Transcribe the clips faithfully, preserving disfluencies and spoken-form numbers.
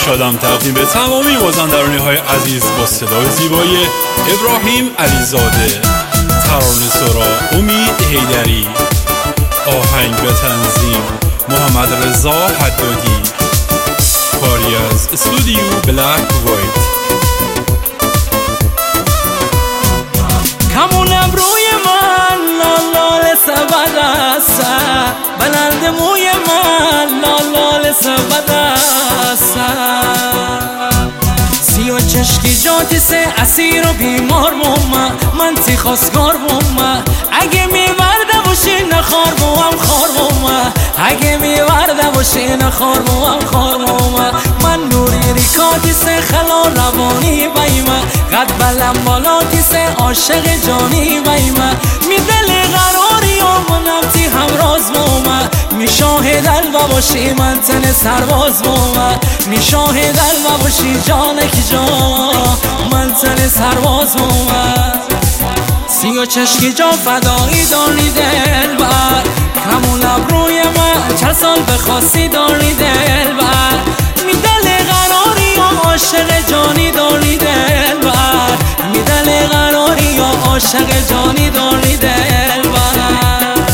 خوشحالم تقدیم به تمامی مازندرانی های عزیز با صدای زیبای ابراهیم علیزاده، ترانه سرا امید حیدری، آهنگ به تنظیم محمد رضا حدادی، کاری از استودیو بلک وایت. کمون ابروی من لال سبد است، بلند موی من لال سبد است، سی و چشکی جاتی سه اسیر و بیمار بوم، من تی خواستگار بوم، اگه میورده باشی نخار بوم خار بوم، اگه میورده باشی نخار بوم خار بوم، من نوری ریکاتی سه خلا روانی بیمه، قد بلم بالاتی سه عاشق جانی بیمه، می دل قراری و منم تی همراز بوم، می شاهد الوا باشی من تن سرباز بوم، می شاهد الوا باشی جانکی جان من تن سرباز بوم، سی و چشکی جا فدایی داری دل بر، کمون ابروی من چند سال بخواستی داری دل بر، می دل قراری و عاشق جانی داری دل بر، می دل قراری و عاشق جانی داری دل بر.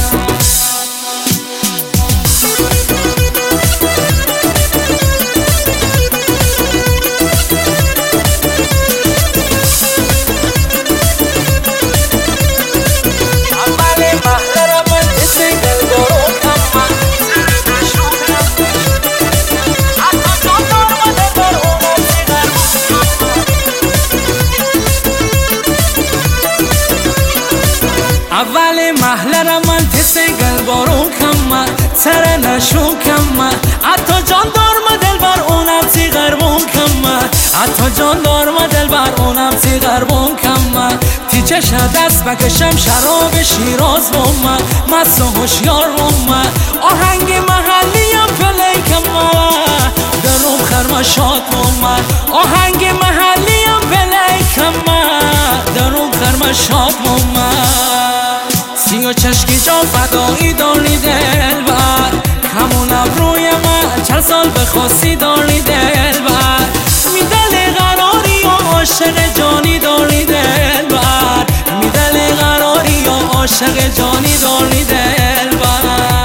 اول محل را من تست گلبارو کم سر نشو کم، حتی جان دار ما دل بر اونم تی غربون کم، حتی جان دار ما دل بر اونم تی غربون کم، تی چشم دست بکشم شراب شیراز بوم، مست و هوشیار بوم، آهنگ محلیم پلی کم، دروم خرم شاد بوم، آهنگ محلیم پلی کم، دروم خرم شاد بوم، سی و چشکی جا فدایی داری دل بر، کمون ابروی من چند سال بخواستی داری دل بر، می دل قراری و عاشق جانی داری دل بر، می دل قراری و عاشق جانی داری دل بر.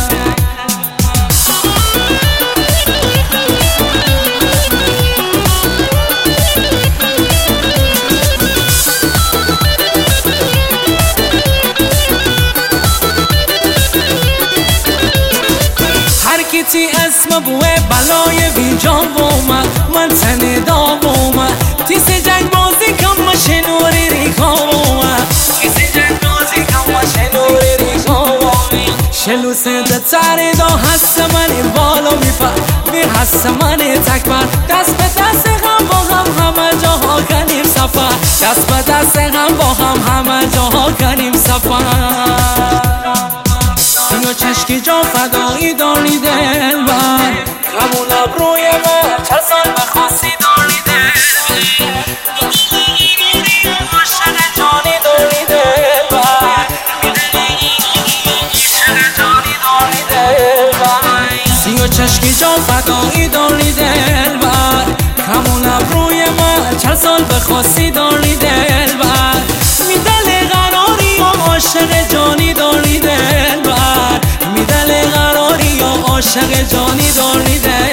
تی اسم بوه بلای ویجان بوم، من تن داوم، تی سی جنگ بازی کم مشنوری ریکا بوم، تی سی جنگ بازی کم مشنوری ریکا بوم، شلو سنت تاری دا هست من بالا میپر، می هست من تکبر، دست به دست هم با هم همه جاها کنیم سفر، دست به دست هم با هم همه جاها کنیم سفر، سی و چشکی جا فدایی داری دل بر، کمون ابروی من چند سال بخواستی داری دل بر، عاشق جانی داری دل بر، عاشق جانی داری دل بر، سی و چشکی جا فدایی داری دل بر، کمون ابروی من چند سال بخواستی داری دل بر، می دل قراری و عاشق جانی داری دل بر، می دل قراری و عاشق جانی داری دل